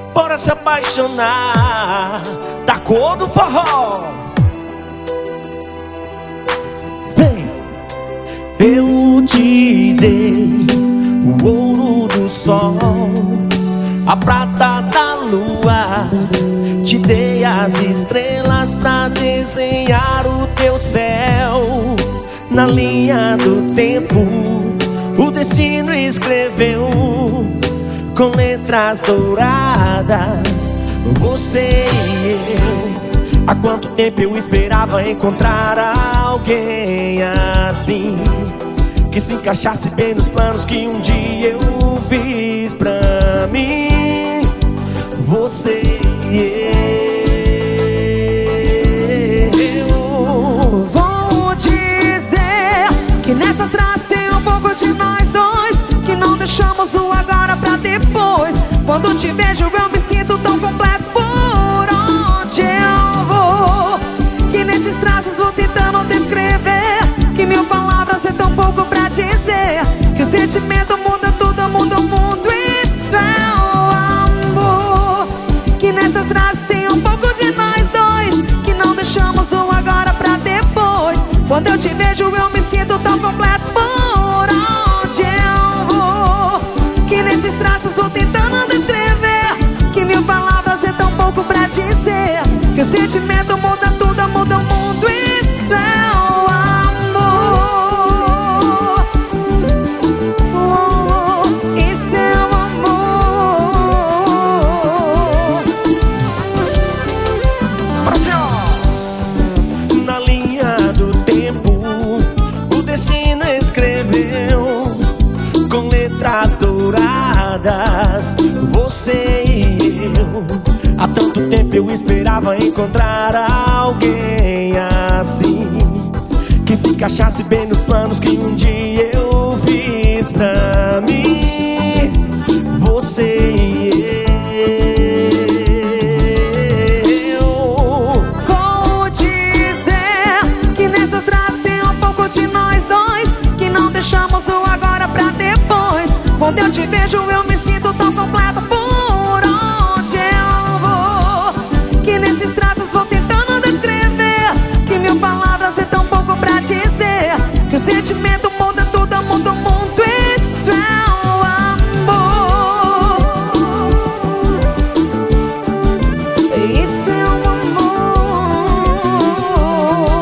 bora se apaixonar da cor do forró. Vem, eu te dei o ouro do sol, a prata da lua, te dei as estrelas pra desenhar o teu céu. Na linha do tempo, o destino escreveu com letras douradas você e eu. Há quanto tempo eu esperava encontrar alguém assim, que se encaixasse bem nos planos que um dia eu fiz pra mim. Você e eu. Vou dizer que nessas frases tem um pouco de nós dois, que não deixamos o agora pra depois. Quando te vejo eu me sinto tão completo por onde eu vou, que nesses traços vou tentando descrever, que mil palavras é tão pouco pra dizer, que o sentimento muda tudo, muda o mundo. Isso é o amor. Que nessas frases tem um pouco de nós dois, que não deixamos o agora pra depois. Quando eu te vejo eu me sinto tão completo por onde eu vou, que nesses traços vou tentando descrever, que mil palavras é tão pouco pra dizer, que o sentimento muda tudo, muda o mundo. Isso é o amor. Isso é o amor. Na linha do tempo, o destino escreveu com letras douradas você e eu. Há tanto tempo eu esperava encontrar alguém assim, que se encaixasse bem nos planos que um dia eu fiz pra mim. Você e eu. Vou dizer que nessas frases tem um pouco de nós dois, que não deixamos o agora pra depois. Quando eu te vejo eu me sinto tão completo por onde eu vou, que nesses traços vou tentando descrever, que mil palavras é tão pouco pra dizer, que o sentimento muda tudo, muda o mundo. Isso é o amor. Isso é o amor.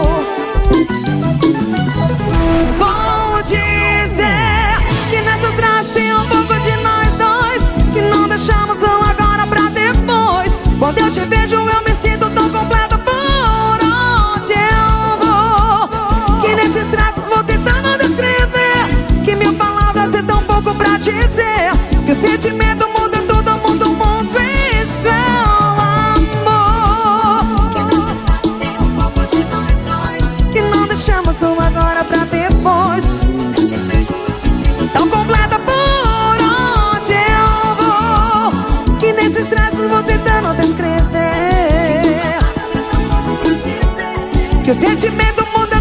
Vou dizer que nessas frases tem um pouco de nós dois, que não deixamos o agora pra depois. Quando eu te vejo eu me sinto tão completa por onde eu vou, que nesses traços vou tentando descrever, que mil palavras é tão pouco pra dizer, que o sentimento muda tudo, muda o mundo. Isso é o amor. Que nessas frases tem um pouco de nós dois, que não deixamos o agora pra depois. Eu te vejo eu me sinto tão completa por onde eu vou, que nesses traços vou tentando descrever, que o sentimento muda